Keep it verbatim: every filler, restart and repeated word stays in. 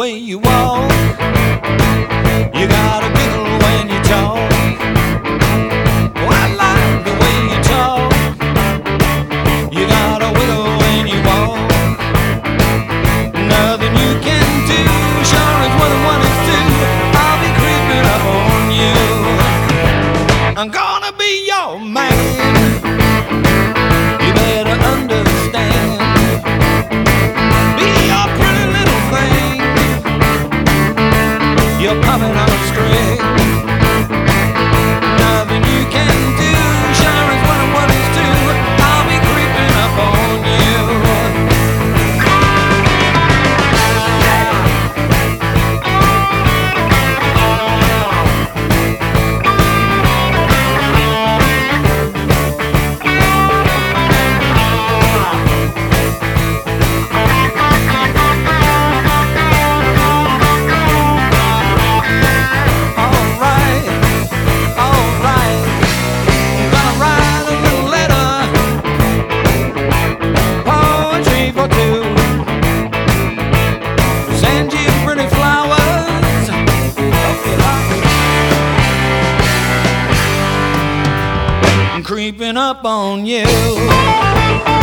way you walk. You got a giggle when you talk. Oh, I like the way you talk. You got a wiggle when you walk. Nothing you can do, sure as one and one is two. I'll be creeping up on you. I'm gonna be your man. You better understand. Be your pretty little thing. You're popping on a string. Nothing you can do, sure as one and one is two. I'll be creeping up on you. Creeping up on you.